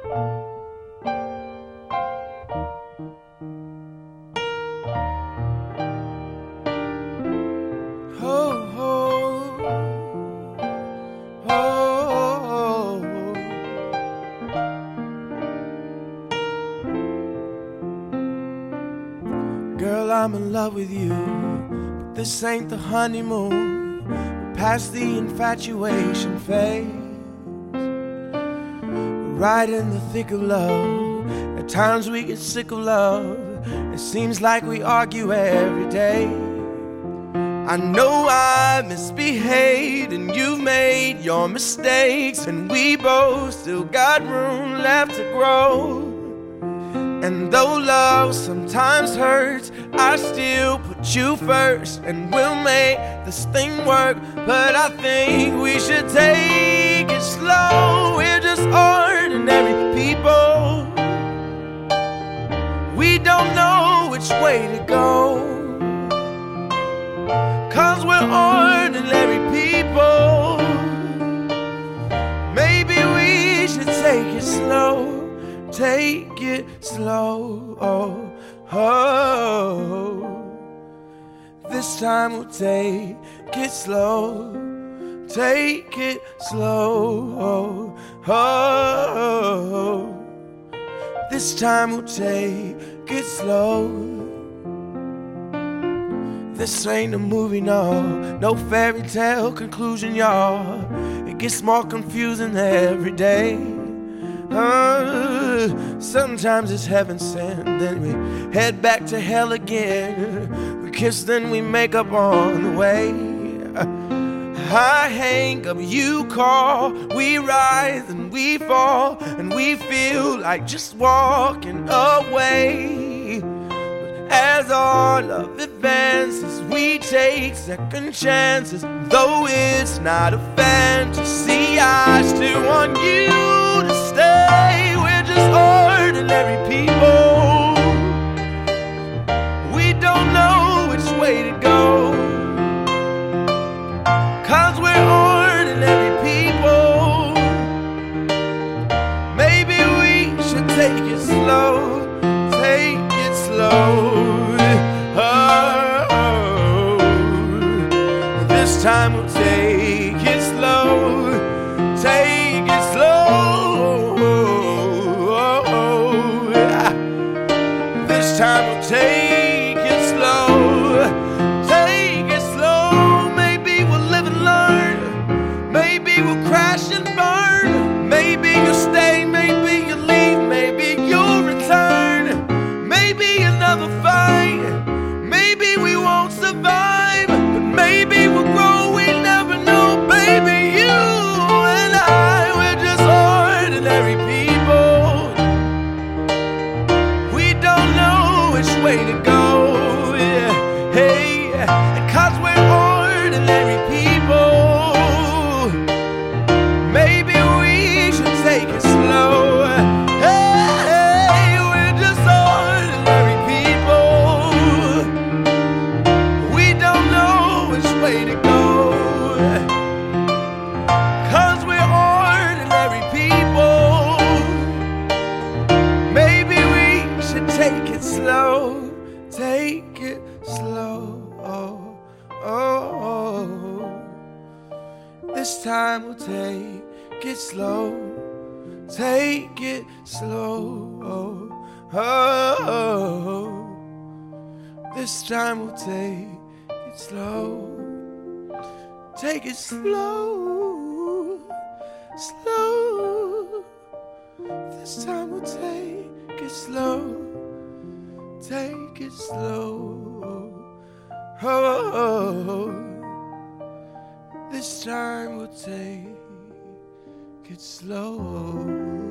Girl, I'm in love with you, but this ain't the honeymoon. We're past the infatuation phase. We're right in the thick of love. At times we get sick of love. It seems like we argue every day. I know I misbehaved and you've made your mistakes, and we both still got room left to grow. And though love sometimes hurts, I still put you first, and we'll make this thing work. But I think we should take it slow. We're just ordinary people. We don't know which way to go, 'cause we're ordinary people. Maybe we should take it slow. Take it slow, oh, oh. This time we'll take it slow. Take it slow, oh, oh. This time we'll take it slow. This ain't a movie, no fairy tale conclusion, y'all. It gets more confusing every day. Sometimes it's heaven sent, then we head back to hell again. We kiss, then we make up on the way. I hang up, you call, we rise and we fall, and we feel like just walking away. But as our love advances, we take second chances. Though it's not a fantasy, I still want you to stay. We're just ordinary people. We don't know which way to go, 'cause we're ordinary people. Maybe we should take it slow. Take it slow. Oh, this time we'll take it slow. Take it slow. This time we'll take it slow. Take it slow. Maybe we'll live and learn. Maybe we'll crash and burn. Maybe you'll stay, maybe you'll leave, maybe you'll return. Maybe another fight. Maybe we won't survive, but maybe we'll grow. We never know, baby. You and I, we're just ordinary people. We don't know which way to go, yeah. Hey, and 'cause we're ordinary people, maybe we should take it slow. Hey, we're just ordinary people. We don't know which way to go, 'cause we're ordinary people. Maybe we should take it slow. Take it slow, oh, oh, oh. This time we'll take it slow. Take it slow, oh, oh, oh. This time we'll take it slow. Take it slow, slow. This time we'll take it slow. Take it slow, oh. This time we'll take it slow.